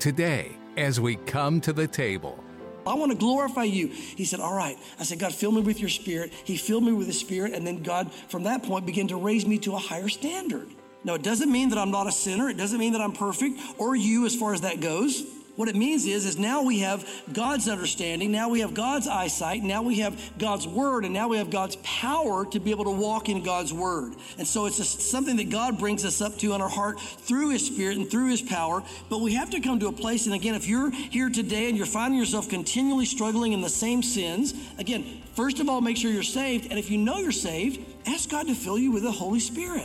today as we come to the table. I want to glorify you. He said, all right. I said, God, fill me with your Spirit. He filled me with his Spirit. And then God, from that point, began to raise me to a higher standard. Now, it doesn't mean that I'm not a sinner. It doesn't mean that I'm perfect, or you as far as that goes. What it means is now we have God's understanding. Now we have God's eyesight. Now we have God's word. And now we have God's power to be able to walk in God's word. And so it's just something that God brings us up to in our heart through his Spirit and through his power. But we have to come to a place. And again, if you're here today and you're finding yourself continually struggling in the same sins, again, first of all, make sure you're saved. And if you know you're saved, ask God to fill you with the Holy Spirit.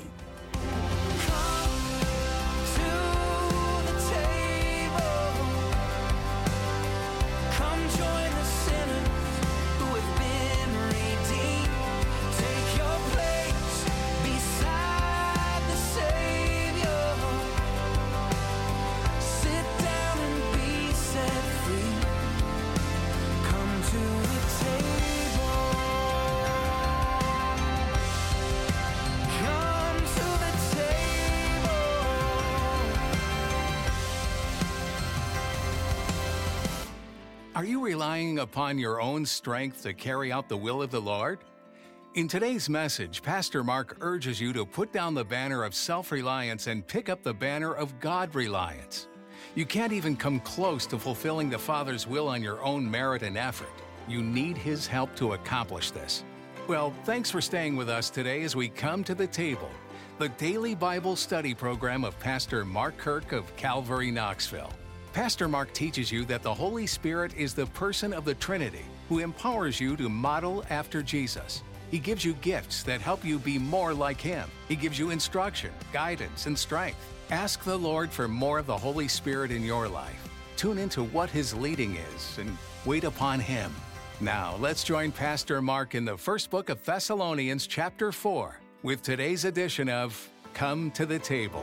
Are you relying upon your own strength to carry out the will of the Lord? In today's message, Pastor Mark urges you to put down the banner of self-reliance and pick up the banner of God-reliance. You can't even come close to fulfilling the Father's will on your own merit and effort. You need His help to accomplish this. Well, thanks for staying with us today as we come to the table, the daily Bible study program of Pastor Mark Kirk of Calvary, Knoxville. Pastor Mark teaches you that the Holy Spirit is the person of the Trinity who empowers you to model after Jesus. He gives you gifts that help you be more like Him. He gives you instruction, guidance, and strength. Ask the Lord for more of the Holy Spirit in your life. Tune into what His leading is and wait upon Him. Now, let's join Pastor Mark in the first book of Thessalonians, chapter 4, with today's edition of Come to the Table.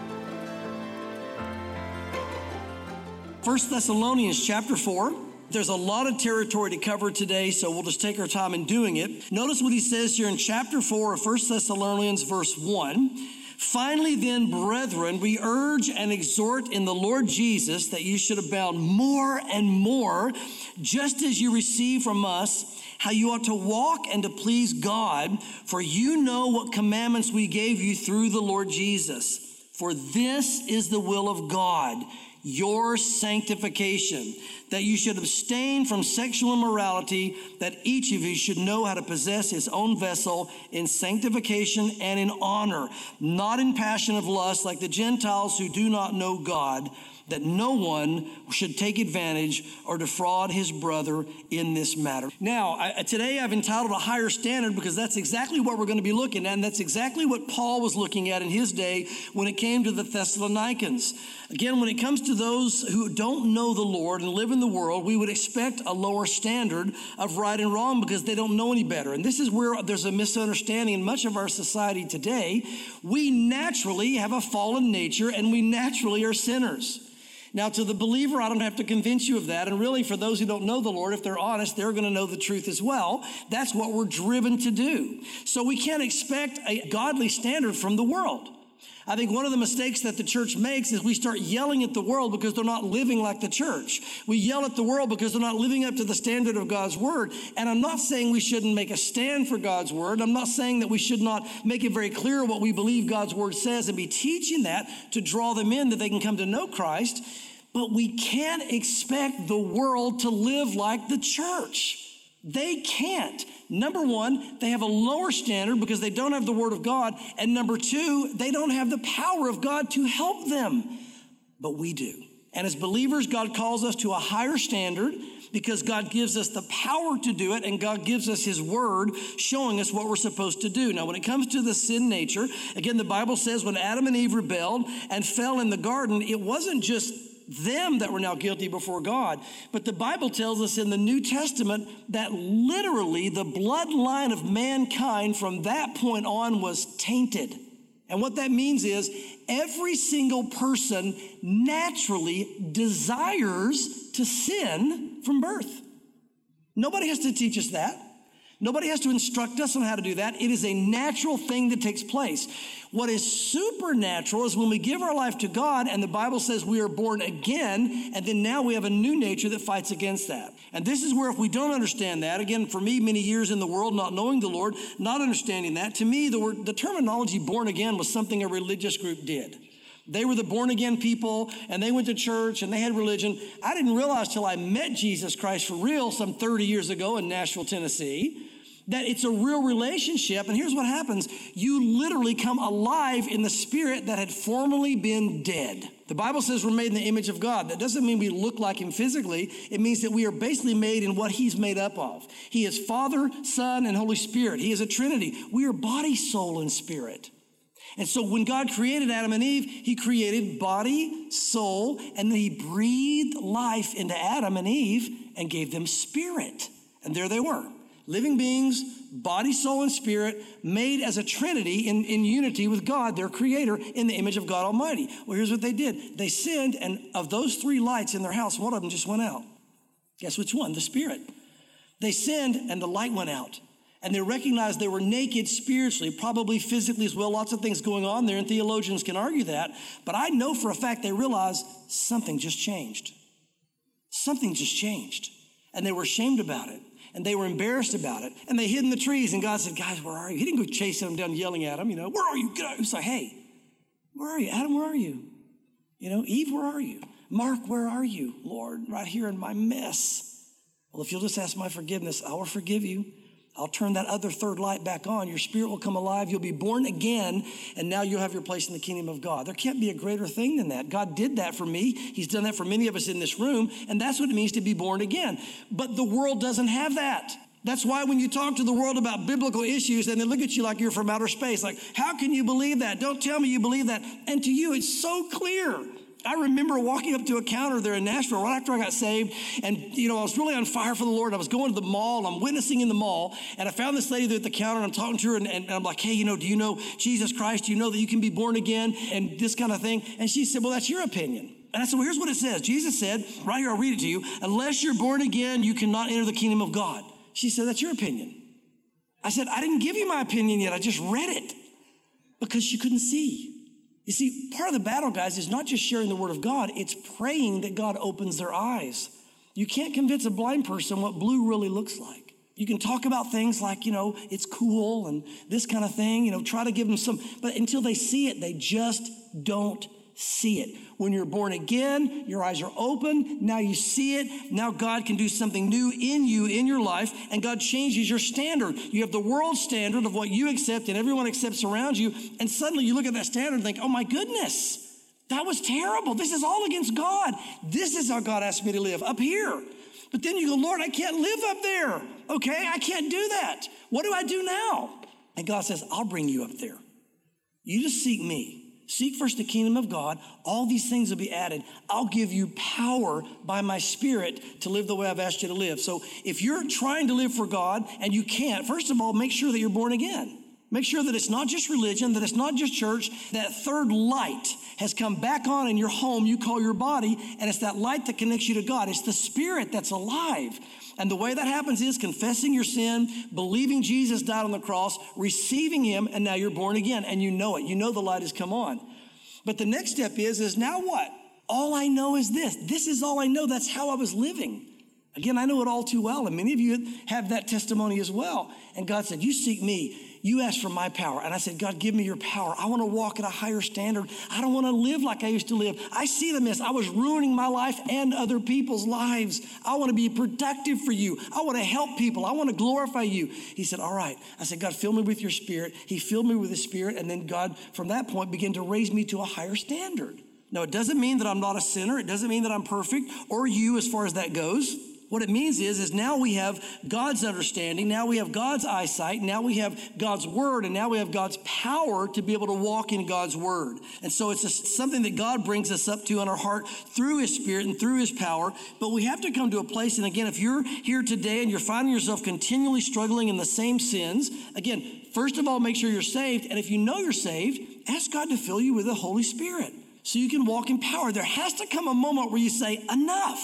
1 Thessalonians chapter 4. There's a lot of territory to cover today, so we'll just take our time in doing it. Notice what he says here in chapter 4 of 1 Thessalonians verse 1. Finally then, brethren, we urge and exhort in the Lord Jesus that you should abound more and more, just as you receive from us how you ought to walk and to please God, for you know what commandments we gave you through the Lord Jesus. For this is the will of God, your sanctification, that you should abstain from sexual immorality, that each of you should know how to possess his own vessel in sanctification and in honor, not in passion of lust like the Gentiles who do not know God, that no one should take advantage or defraud his brother in this matter. Now, today I've entitled A Higher Standard because that's exactly what we're going to be looking at, and that's exactly what Paul was looking at in his day when it came to the Thessalonians. Again, when it comes to those who don't know the Lord and live in the world, we would expect a lower standard of right and wrong because they don't know any better. And this is where there's a misunderstanding in much of our society today. We naturally have a fallen nature and we naturally are sinners. Now, to the believer, I don't have to convince you of that. And really, for those who don't know the Lord, if they're honest, they're going to know the truth as well. That's what we're driven to do. So we can't expect a godly standard from the world. I think one of the mistakes that the church makes is we start yelling at the world because they're not living like the church. We yell at the world because they're not living up to the standard of God's word. And I'm not saying we shouldn't make a stand for God's word. I'm not saying that we should not make it very clear what we believe God's word says and be teaching that to draw them in that they can come to know Christ. But we can't expect the world to live like the church. They can't. Number one, they have a lower standard because they don't have the word of God. And number two, they don't have the power of God to help them. But we do. And as believers, God calls us to a higher standard because God gives us the power to do it and God gives us His word showing us what we're supposed to do. Now, when it comes to the sin nature, again, the Bible says when Adam and Eve rebelled and fell in the garden, it wasn't just them that were now guilty before God. But the Bible tells us in the New Testament that literally the bloodline of mankind from that point on was tainted. And what that means is every single person naturally desires to sin from birth. Nobody has to teach us that. Nobody has to instruct us on how to do that. It is a natural thing that takes place. What is supernatural is when we give our life to God and the Bible says we are born again, and then now we have a new nature that fights against that. And this is where if we don't understand that, again, for me, many years in the world, not knowing the Lord, not understanding that, to me, the terminology born again was something a religious group did. They were the born again people and they went to church and they had religion. I didn't realize till I met Jesus Christ for real some 30 years ago in Nashville, Tennessee, that it's a real relationship. And here's what happens. You literally come alive in the spirit that had formerly been dead. The Bible says we're made in the image of God. That doesn't mean we look like him physically. It means that we are basically made in what he's made up of. He is Father, Son, and Holy Spirit. He is a Trinity. We are body, soul, and spirit. And so when God created Adam and Eve, he created body, soul, and then he breathed life into Adam and Eve and gave them spirit. And there they were, living beings, body, soul, and spirit, made as a trinity in unity with God, their creator, in the image of God Almighty. Well, here's what they did. They sinned, and of those 3 lights in their house, one of them just went out. Guess which one? The spirit. They sinned, and the light went out. And they recognized they were naked spiritually, probably physically as well. Lots of things going on there, and theologians can argue that. But I know for a fact they realized something just changed. Something just changed. And they were ashamed about it. And they were embarrassed about it. And they hid in the trees. And God said, guys, where are you? He didn't go chasing them down, yelling at them. Where are you? Get out. He was like, hey, where are you? Adam, where are you? Eve, where are you? Mark, where are you? Lord, right here in my mess. Well, if you'll just ask my forgiveness, I will forgive you. I'll turn that other 3rd light back on. Your spirit will come alive. You'll be born again, and now you'll have your place in the kingdom of God. There can't be a greater thing than that. God did that for me. He's done that for many of us in this room, and that's what it means to be born again. But the world doesn't have that. That's why when you talk to the world about biblical issues, and they look at you like you're from outer space, like, how can you believe that? Don't tell me you believe that. And to you, it's so clear. I remember walking up to a counter there in Nashville right after I got saved. And, I was really on fire for the Lord. I was going to the mall. I'm witnessing in the mall. And I found this lady there at the counter. And I'm talking to her. And I'm like, hey, do you know Jesus Christ? Do you know that you can be born again? And this kind of thing. And she said, well, that's your opinion. And I said, well, here's what it says. Jesus said, right here, I'll read it to you. Unless you're born again, you cannot enter the kingdom of God. She said, that's your opinion. I said, I didn't give you my opinion yet. I just read it because she couldn't see. You see, part of the battle, guys, is not just sharing the word of God. It's praying that God opens their eyes. You can't convince a blind person what blue really looks like. You can talk about things like, it's cool and this kind of thing, try to give them some, but until they see it, they just don't see it. When you're born again, your eyes are open. Now you see it. Now God can do something new in you, in your life, and God changes your standard. You have the world standard of what you accept and everyone accepts around you, and suddenly you look at that standard and think, oh my goodness, that was terrible. This is all against God. This is how God asked me to live, up here. But then you go, Lord, I can't live up there. Okay, I can't do that. What do I do now? And God says, I'll bring you up there. You just seek me. Seek first the kingdom of God. All these things will be added. I'll give you power by my spirit to live the way I've asked you to live. So if you're trying to live for God and you can't, first of all, make sure that you're born again. Make sure that it's not just religion, that it's not just church. That 3rd light has come back on in your home you call your body, and it's that light that connects you to God. It's the spirit that's alive. And the way that happens is confessing your sin, believing Jesus died on the cross, receiving him, and now you're born again, and you know it. You know the light has come on. But the next step is now what? All I know is this. This is all I know. That's how I was living. Again, I know it all too well, and many of you have that testimony as well. And God said, you seek me. You asked for my power. And I said, God, give me your power. I want to walk at a higher standard. I don't want to live like I used to live. I see the mess. I was ruining my life and other people's lives. I want to be productive for you. I want to help people. I want to glorify you. He said, all right. I said, God, fill me with your spirit. He filled me with his spirit. And then God, from that point, began to raise me to a higher standard. Now, it doesn't mean that I'm not a sinner. It doesn't mean that I'm perfect, or you as far as that goes. What it means is now we have God's understanding. Now we have God's eyesight. Now we have God's word. And now we have God's power to be able to walk in God's word. And so it's something that God brings us up to in our heart through his spirit and through his power. But we have to come to a place. And again, if you're here today and you're finding yourself continually struggling in the same sins, again, first of all, make sure you're saved. And if you know you're saved, ask God to fill you with the Holy Spirit so you can walk in power. There has to come a moment where you say, enough.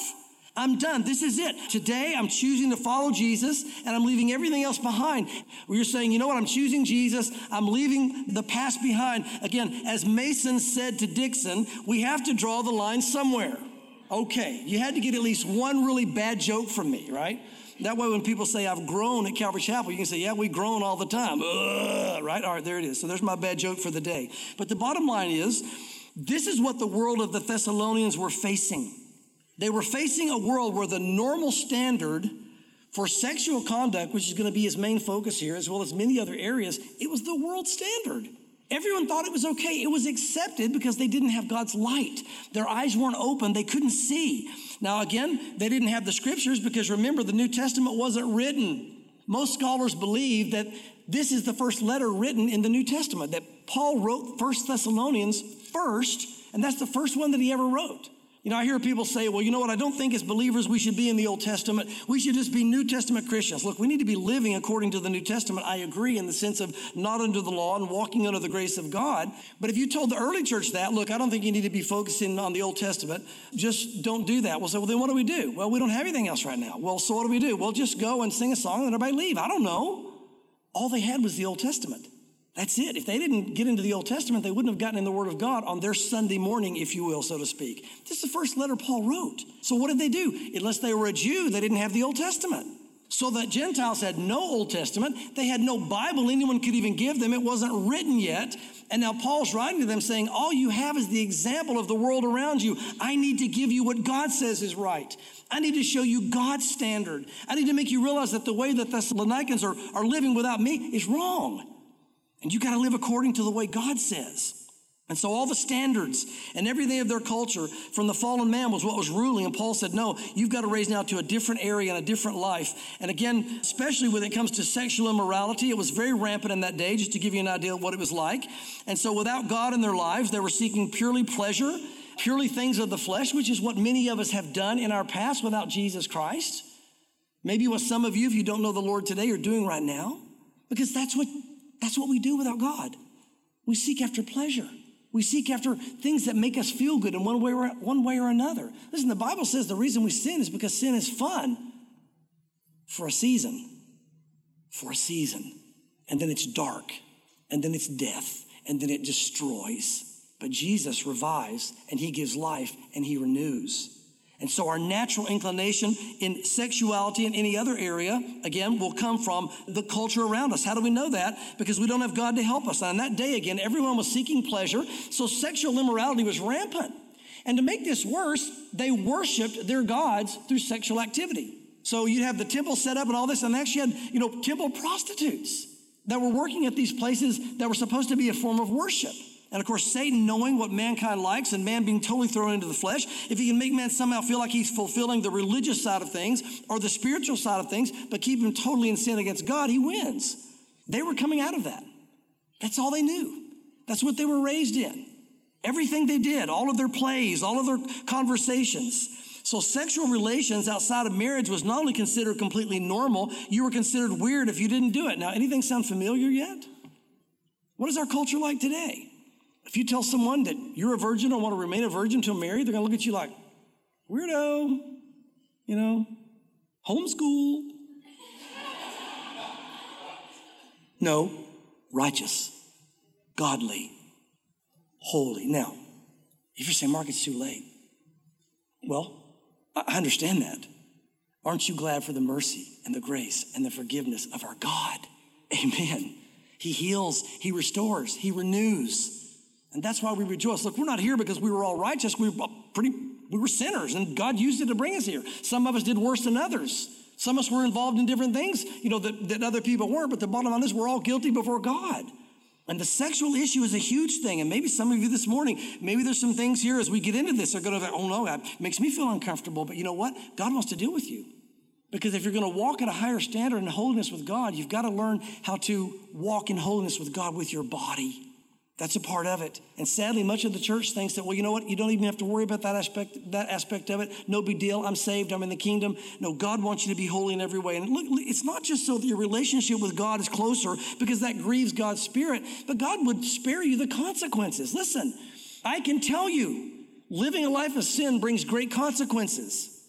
I'm done. This is it. Today, I'm choosing to follow Jesus, and I'm leaving everything else behind. Where you're saying, you know what? I'm choosing Jesus. I'm leaving the past behind. Again, as Mason said to Dixon, we have to draw the line somewhere. Okay, you had to get at least one really bad joke from me, right? That way, when people say, I've grown at Calvary Chapel, you can say, yeah, we've grown all the time. Right? All right, there it is. So there's my bad joke for the day. But the bottom line is, this is what the world of the Thessalonians were facing. They were facing a world where the normal standard for sexual conduct, which is going to be his main focus here, as well as many other areas, it was the world standard. Everyone thought it was okay. It was accepted because they didn't have God's light. Their eyes weren't open. They couldn't see. Now, again, they didn't have the scriptures because remember, the New Testament wasn't written. Most scholars believe that this is the first letter written in the New Testament, that Paul wrote 1 Thessalonians first, and that's the first one that he ever wrote. You know, I hear people say, well, you know what? I don't think as believers we should be in the Old Testament. We should just be New Testament Christians. Look, we need to be living according to the New Testament. I agree in the sense of not under the law and walking under the grace of God. But if you told the early church that, look, I don't think you need to be focusing on the Old Testament. Just don't do that. We'll say, well, then what do we do? Well, we don't have anything else right now. Well, so what do we do? Well, just go and sing a song and everybody leave. I don't know. All they had was the Old Testament. That's it. If they didn't get into the Old Testament, they wouldn't have gotten in the Word of God on their Sunday morning, if you will, so to speak. This is the first letter Paul wrote. So what did they do? Unless they were a Jew, they didn't have the Old Testament. So the Gentiles had no Old Testament. They had no Bible anyone could even give them. It wasn't written yet. And now Paul's writing to them saying, all you have is the example of the world around you. I need to give you what God says is right. I need to show you God's standard. I need to make you realize that the way that Thessalonians are living without me is wrong. And you got to live according to the way God says. And so all the standards and everything of their culture from the fallen man was what was ruling. And Paul said, no, you've got to raise now to a different area and a different life. And again, especially when it comes to sexual immorality, it was very rampant in that day, just to give you an idea of what it was like. And so without God in their lives, they were seeking purely pleasure, purely things of the flesh, which is what many of us have done in our past without Jesus Christ. Maybe what some of you, if you don't know the Lord today, are doing right now. Because that's what we do without God. We seek after pleasure. We seek after things that make us feel good in one way or another. Listen, the Bible says the reason we sin is because sin is fun for a season. For a season. And then it's dark. And then it's death. And then it destroys. But Jesus revives and he gives life and he renews. And so our natural inclination in sexuality and any other area, again, will come from the culture around us. How do we know that? Because we don't have God to help us. On that day, again, everyone was seeking pleasure, so sexual immorality was rampant. And to make this worse, they worshiped their gods through sexual activity. So you'd have the temple set up and all this, and they actually had, temple prostitutes that were working at these places that were supposed to be a form of worship. And of course, Satan, knowing what mankind likes and man being totally thrown into the flesh, if he can make man somehow feel like he's fulfilling the religious side of things or the spiritual side of things, but keep him totally in sin against God, he wins. They were coming out of that. That's all they knew. That's what they were raised in. Everything they did, all of their plays, all of their conversations. So sexual relations outside of marriage was not only considered completely normal, you were considered weird if you didn't do it. Now, anything sound familiar yet? What is our culture like today? If you tell someone that you're a virgin or want to remain a virgin until married, they're going to look at you like, weirdo, homeschool. No, righteous, godly, holy. Now, if you're saying, Mark, it's too late. Well, I understand that. Aren't you glad for the mercy and the grace and the forgiveness of our God? Amen. He heals, he restores, he renews. And that's why we rejoice. Look, we're not here because we were all righteous. We were sinners, and God used it to bring us here. Some of us did worse than others. Some of us were involved in different things, that other people weren't. But the bottom line is we're all guilty before God. And the sexual issue is a huge thing. And maybe some of you this morning, maybe there's some things here as we get into this, are going to think, oh no, that makes me feel uncomfortable. But you know what? God wants to deal with you. Because if you're going to walk at a higher standard in holiness with God, you've got to learn how to walk in holiness with God with your body. That's a part of it. And sadly, much of the church thinks that, well, you know what? You don't even have to worry about that aspect of it. No big deal. I'm saved. I'm in the kingdom. No, God wants you to be holy in every way. And look, it's not just so that your relationship with God is closer because that grieves God's spirit, but God would spare you the consequences. Listen, I can tell you, living a life of sin brings great consequences.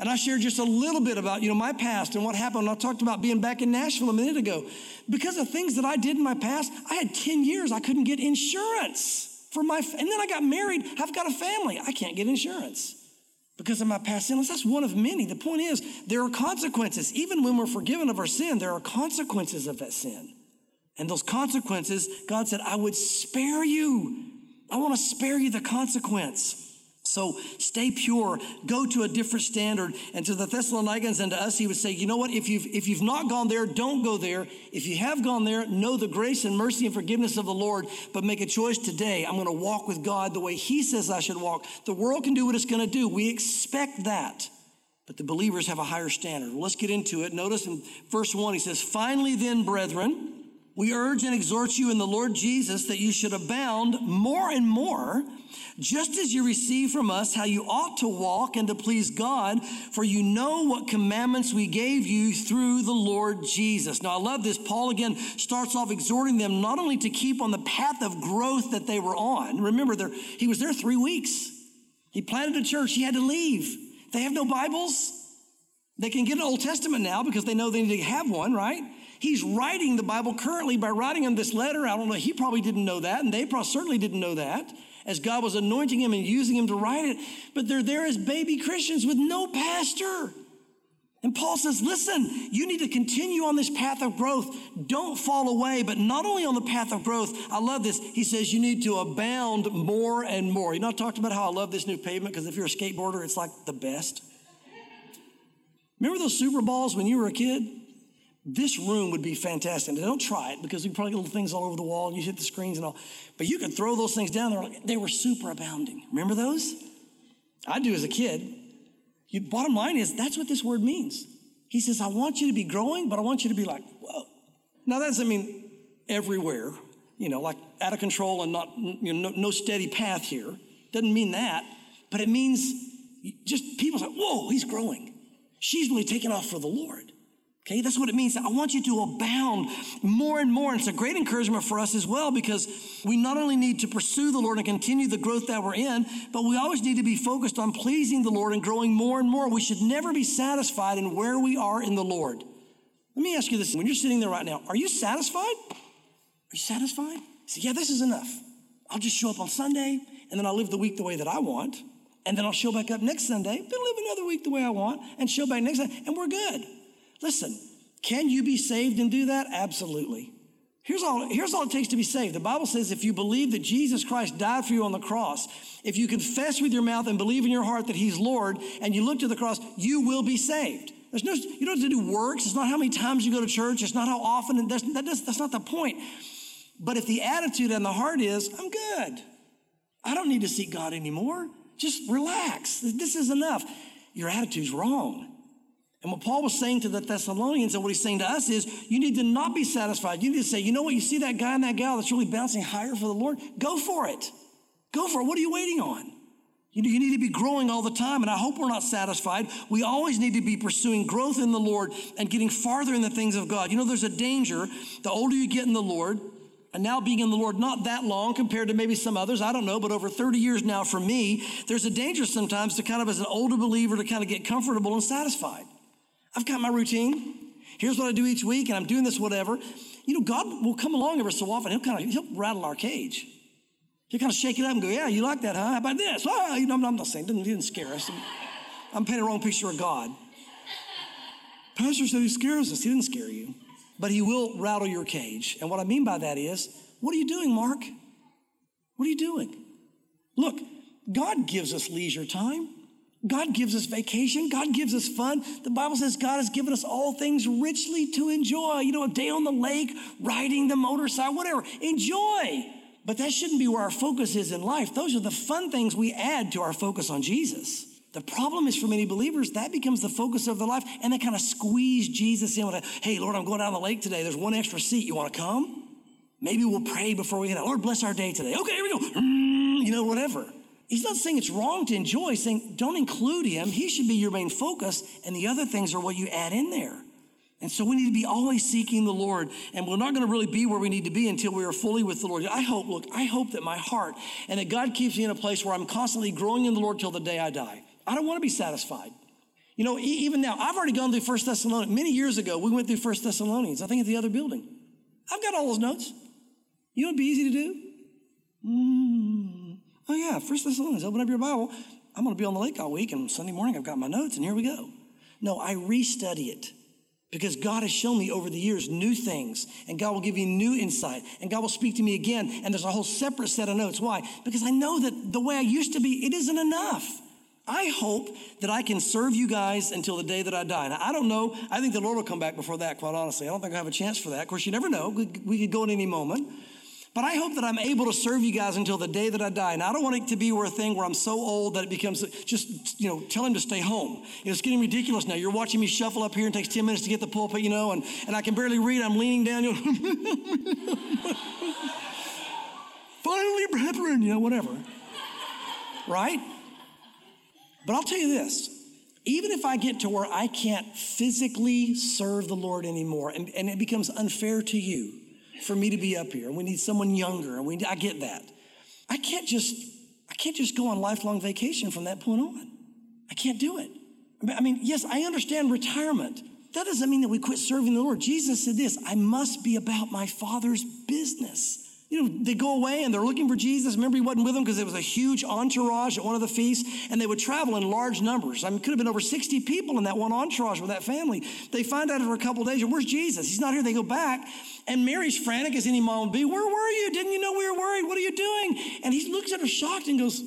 And I shared just a little bit about, my past and what happened. I talked about being back in Nashville a minute ago. Because of things that I did in my past, I had 10 years I couldn't get insurance and then I got married. I've got a family. I can't get insurance because of my past sins. That's one of many. The point is, there are consequences. Even when we're forgiven of our sin, there are consequences of that sin. And those consequences, God said, I would spare you. I want to spare you the consequence. So stay pure, go to a different standard. And to the Thessalonians and to us, he would say, you know what? If you've not gone there, don't go there. If you have gone there, know the grace and mercy and forgiveness of the Lord, but make a choice today. I'm going to walk with God the way he says I should walk. The world can do what it's going to do. We expect that. But the believers have a higher standard. Well, let's get into it. Notice in verse 1, he says, finally then, brethren, we urge and exhort you in the Lord Jesus that you should abound more and more, just as you receive from us how you ought to walk and to please God, for you know what commandments we gave you through the Lord Jesus. Now, I love this. Paul again starts off exhorting them not only to keep on the path of growth that they were on. Remember, he was there 3 weeks. He planted a church. He had to leave. They have no Bibles. They can get an Old Testament now because they know they need to have one, right? He's writing the Bible currently by writing him this letter. I don't know. He probably didn't know that, and they certainly didn't know that, as God was anointing him and using him to write it. But they're there as baby Christians with no pastor. And Paul says, listen, you need to continue on this path of growth. Don't fall away, but not only on the path of growth. I love this. He says you need to abound more and more. I talked about how I love this new pavement because if you're a skateboarder, it's like the best. Remember those Super Balls when you were a kid? This room would be fantastic. Now, don't try it because you probably get little things all over the wall and you hit the screens and all. But you could throw those things down there. They were super abounding. Remember those? I do as a kid. Bottom line is, that's what this word means. He says, I want you to be growing, but I want you to be like, whoa. Now, that doesn't mean everywhere, like out of control and not, no steady path here. Doesn't mean that. But it means just people say, whoa, he's growing. She's really taking off for the Lord. Okay, that's what it means. I want you to abound more and more. And it's a great encouragement for us as well because we not only need to pursue the Lord and continue the growth that we're in, but we always need to be focused on pleasing the Lord and growing more and more. We should never be satisfied in where we are in the Lord. Let me ask you this. When you're sitting there right now, are you satisfied? Are you satisfied? You say, yeah, this is enough. I'll just show up on Sunday and then I'll live the week the way that I want. And then I'll show back up next Sunday, then live another week the way I want and show back next Sunday and we're good. Listen, can you be saved and do that? Absolutely. Here's all it takes to be saved. The Bible says if you believe that Jesus Christ died for you on the cross, if you confess with your mouth and believe in your heart that he's Lord, and you look to the cross, you will be saved. You don't have to do works. It's not how many times you go to church. It's not how often. That's not the point. But if the attitude and the heart is, I'm good. I don't need to seek God anymore. Just relax. This is enough. Your attitude's wrong. And what Paul was saying to the Thessalonians and what he's saying to us is you need to not be satisfied. You need to say, you know what? You see that guy and that gal that's really bouncing higher for the Lord? Go for it. Go for it. What are you waiting on? You need to be growing all the time. And I hope we're not satisfied. We always need to be pursuing growth in the Lord and getting farther in the things of God. There's a danger the older you get in the Lord, and now being in the Lord not that long compared to maybe some others, I don't know, but over 30 years now for me, there's a danger sometimes to kind of as an older believer to kind of get comfortable and satisfied. I've got my routine. Here's what I do each week, and I'm doing this whatever. God will come along every so often. He'll rattle our cage. He'll kind of shake it up and go, yeah, you like that, huh? How about this? I'm not saying, he didn't scare us. I'm painting a wrong picture of God. Pastor said he scares us. He didn't scare you. But he will rattle your cage. And what I mean by that is, what are you doing, Mark? What are you doing? Look, God gives us leisure time. God gives us vacation. God gives us fun. The Bible says God has given us all things richly to enjoy. A day on the lake, riding the motorcycle, whatever. Enjoy. But that shouldn't be where our focus is in life. Those are the fun things we add to our focus on Jesus. The problem is for many believers, that becomes the focus of their life, and they kind of squeeze Jesus in with hey, Lord, I'm going down the lake today. There's one extra seat. You want to come? Maybe we'll pray before we get out. Lord, bless our day today. Okay, here we go. Whatever. He's not saying it's wrong to enjoy. He's saying don't include him. He should be your main focus, and the other things are what you add in there. And so we need to be always seeking the Lord, and we're not going to really be where we need to be until we are fully with the Lord. I hope that my heart and that God keeps me in a place where I'm constantly growing in the Lord till the day I die. I don't want to be satisfied. You know, even now, I've already gone through 1 Thessalonians. Many years ago, we went through 1 Thessalonians, I think at the other building. I've got all those notes. You know what would be easy to do? Oh yeah, 1 Thessalonians, open up your Bible. I'm going to be on the lake all week, and Sunday morning I've got my notes, and here we go. No, I restudy it because God has shown me over the years new things, and God will give you new insight, and God will speak to me again, and there's a whole separate set of notes. Why? Because I know that the way I used to be, it isn't enough. I hope that I can serve you guys until the day that I die. Now, I don't know. I think the Lord will come back before that, quite honestly. I don't think I have a chance for that. Of course, you never know. We could go at any moment. But I hope that I'm able to serve you guys until the day that I die. And I don't want it to be a thing where I'm so old that it becomes just, tell him to stay home. It's getting ridiculous now. You're watching me shuffle up here and it takes 10 minutes to get the pulpit, and I can barely read. I'm leaning down, finally, brethren, whatever. Right? But I'll tell you this. Even if I get to where I can't physically serve the Lord anymore, and it becomes unfair to you for me to be up here, and we need someone younger, and I get that. I can't just go on lifelong vacation from that point on. I can't do it. I mean, yes, I understand retirement. That doesn't mean that we quit serving the Lord. Jesus said this, I must be about my Father's business. They go away and they're looking for Jesus. Remember, he wasn't with them because it was a huge entourage at one of the feasts, and they would travel in large numbers. I mean, it could have been over 60 people in that one entourage with that family. They find out after a couple of days, where's Jesus? He's not here. They go back, and Mary's frantic as any mom would be. Where were you? Didn't you know we were worried? What are you doing? And he looks at her shocked and goes,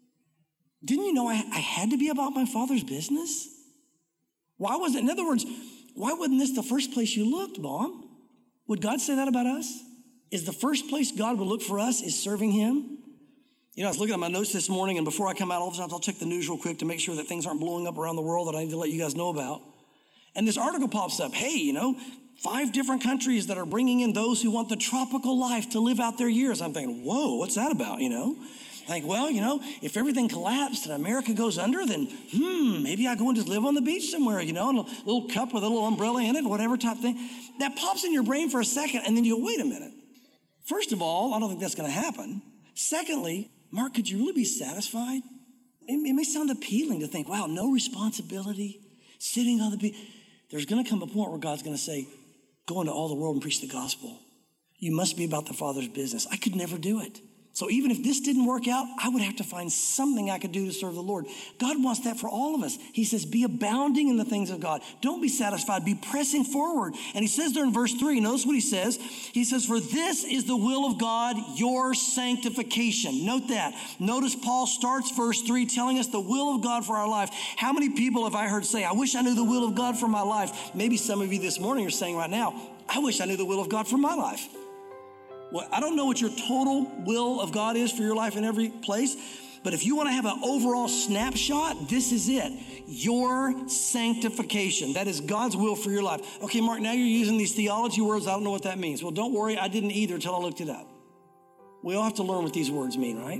didn't you know I had to be about my Father's business? Why was it? In other words, why wasn't this the first place you looked, Mom? Would God say that about us? Is the first place God would look for us is serving him? I was looking at my notes this morning, and before I come out, all the time, I'll check the news real quick to make sure that things aren't blowing up around the world that I need to let you guys know about. And this article pops up. Hey, 5 different countries that are bringing in those who want the tropical life to live out their years. I'm thinking, whoa, what's that about, I think, well, if everything collapsed and America goes under, then, maybe I go and just live on the beach somewhere, in a little cup with a little umbrella in it, whatever type thing. That pops in your brain for a second, and then you go, wait a minute. First of all, I don't think that's going to happen. Secondly, Mark, could you really be satisfied? It may sound appealing to think, wow, no responsibility, sitting on the beach. There's going to come a point where God's going to say, go into all the world and preach the gospel. You must be about the Father's business. I could never do it. So even if this didn't work out, I would have to find something I could do to serve the Lord. God wants that for all of us. He says, be abounding in the things of God. Don't be satisfied. Be pressing forward. And he says there in verse 3, notice what he says. He says, for this is the will of God, your sanctification. Note that. Notice Paul starts verse 3 telling us the will of God for our life. How many people have I heard say, I wish I knew the will of God for my life? Maybe some of you this morning are saying right now, I wish I knew the will of God for my life. Well, I don't know what your total will of God is for your life in every place, but if you want to have an overall snapshot, this is it. Your sanctification. That is God's will for your life. Okay, Mark, now you're using these theology words. I don't know what that means. Well, don't worry. I didn't either until I looked it up. We all have to learn what these words mean, right?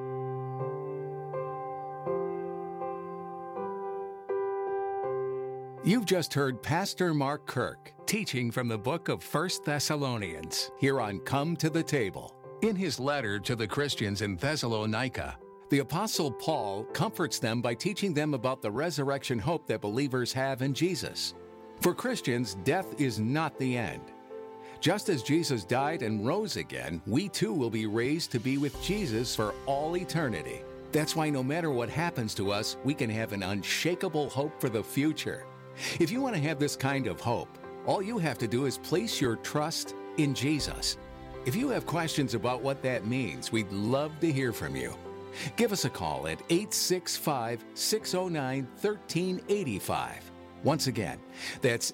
You've just heard Pastor Mark Kirk teaching from the book of 1 Thessalonians here on Come to the Table. In his letter to the Christians in Thessalonica, the Apostle Paul comforts them by teaching them about the resurrection hope that believers have in Jesus. For Christians, death is not the end. Just as Jesus died and rose again, we too will be raised to be with Jesus for all eternity. That's why no matter what happens to us, we can have an unshakable hope for the future. If you want to have this kind of hope, all you have to do is place your trust in Jesus. If you have questions about what that means, we'd love to hear from you. Give us a call at 865-609-1385. Once again, that's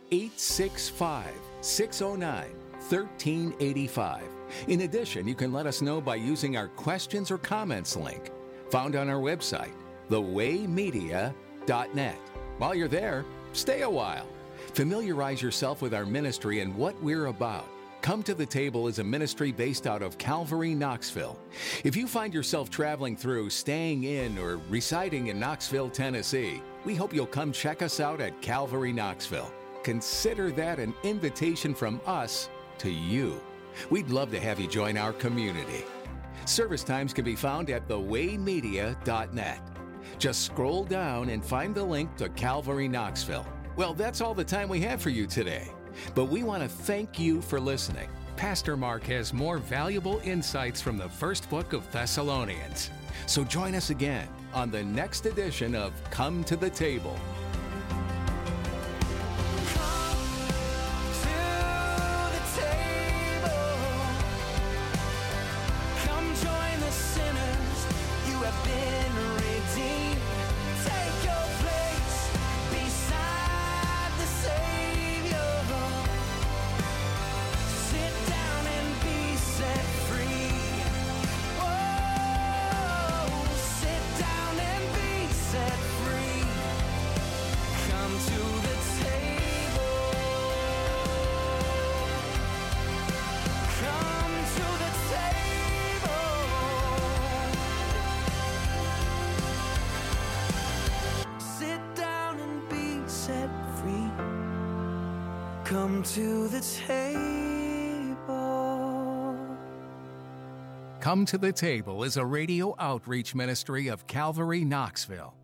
865-609-1385. In addition, you can let us know by using our questions or comments link found on our website, thewaymedia.net. While you're there, stay a while. Familiarize yourself with our ministry and what we're about. Come to the Table is a ministry based out of Calvary, Knoxville. If you find yourself traveling through, staying in, or residing in Knoxville, Tennessee, we hope you'll come check us out at Calvary, Knoxville. Consider that an invitation from us to you. We'd love to have you join our community. Service times can be found at thewaymedia.net. Just scroll down and find the link to Calvary Knoxville. Well, that's all the time we have for you today. But we want to thank you for listening. Pastor Mark has more valuable insights from the first book of Thessalonians. So join us again on the next edition of Come to the Table. Come to the table. Come to the Table is a radio outreach ministry of Calvary Knoxville.